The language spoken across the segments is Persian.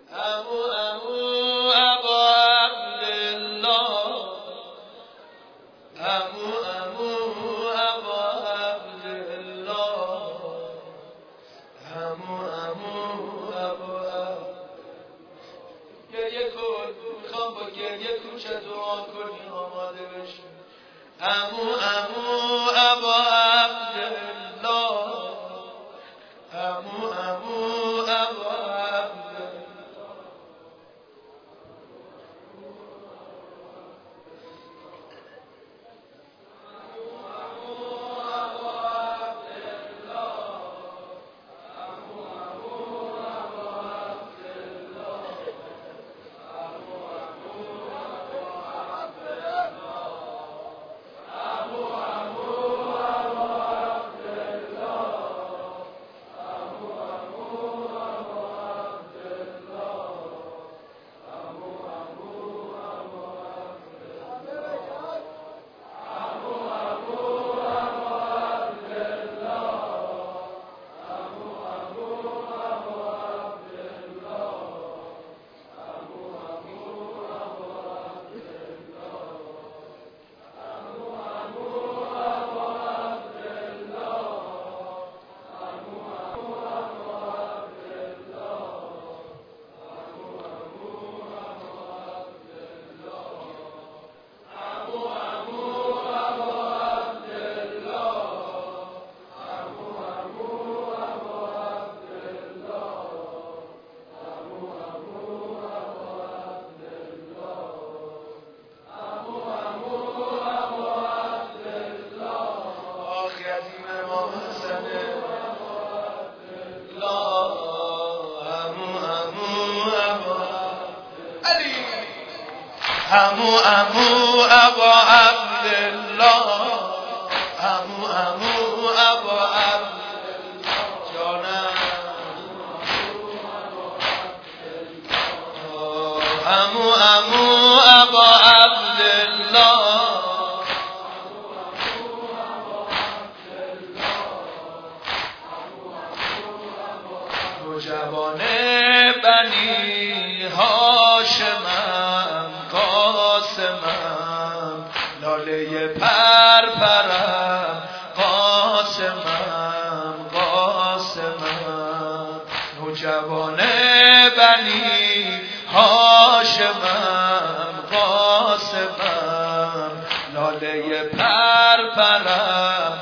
امو ابا عبدالله، امو ابا عبدالله، امو ابا. گریه کن، میخوام با گریه کوچه دعا کنی، آماده بشی. امو ابا عبدالله، امو ابا عبدالله. امو ابا عبدالله، امو ابا عبدالله جانم، امو ابا عبدالله، نوجوان بنی هاشمم، قاسمم، لاله پرپرم، قاسمم، قاسمم، نوجوان بنی هاشمم، قاسمم، لاله پرپرم،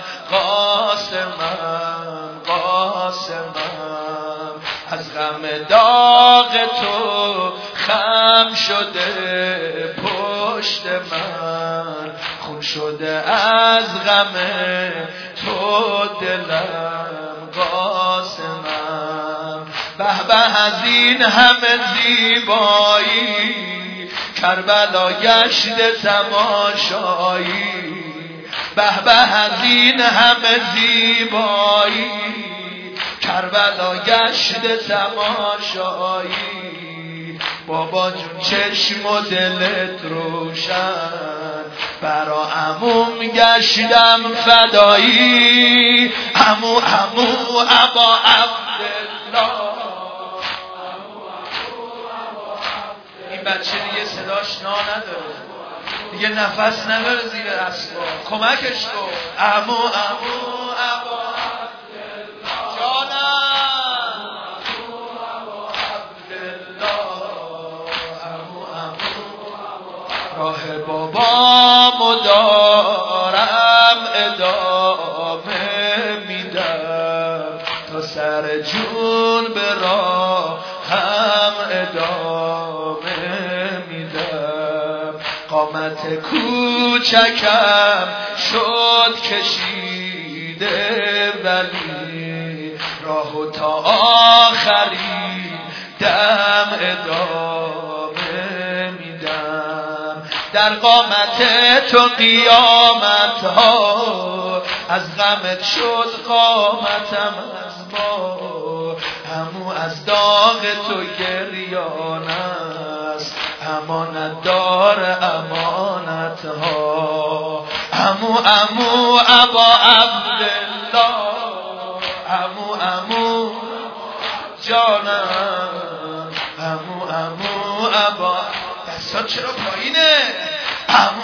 قاسمم، قاسمم. از غم داغ تو خم شده پشت من، خون شده از غم تو دلم، قاسمم. به به از این همه زیبایی، کربلا گشت تماشایی. به به از این همه زیبایی، کربلا گشت تماشایی. بابا جون چشم و دلت روشن، برا عموم گشتم فدایی. عمو ابا عبدالله. این بچه دیگه صداش نا نداره، دیگه نفس نداره زیر اسباب، کمکش کن. عمو ابا راه بابامو دارم ادامه میدم، تا سر جون به راهم ادامه میدم. قامت کوچکم شد کشیده، ولی راهو تا آخرین دم ادامه میدم. در قامت تو قیامت ها، از غمت شد قامتم از ما. همو از داغ تو گریان است، امانت دار امانت ها. امو ابا عبدالله، امو جانم، امو عبا دستات چرا پایینه؟ عمو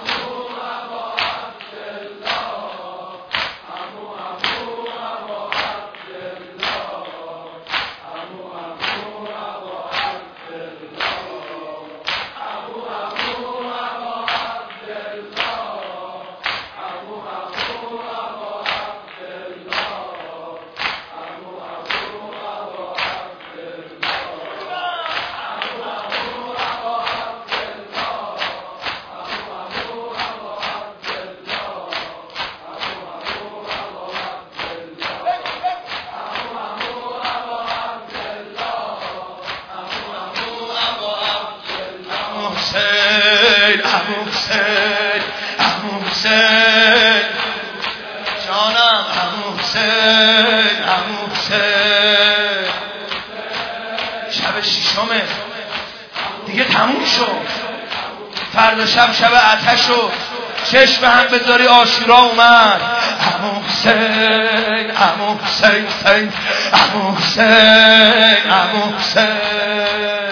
جانم عمو حسین عمو حسین شب شیشمه دیگه تموم شد فردا شب آتش و چشم هم بذاری عاشورا اومد عمو حسین عمو حسین حسین عمو حسین عمو حسین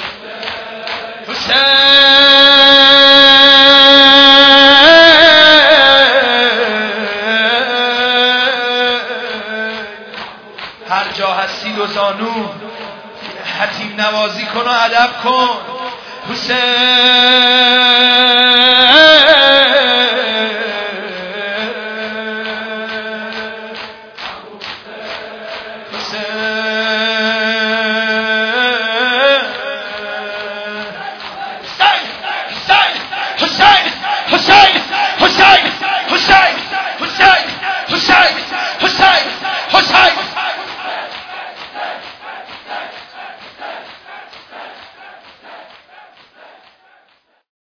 هر جا هستی دو زانو حتیم نوازی کن و ادب کن حسین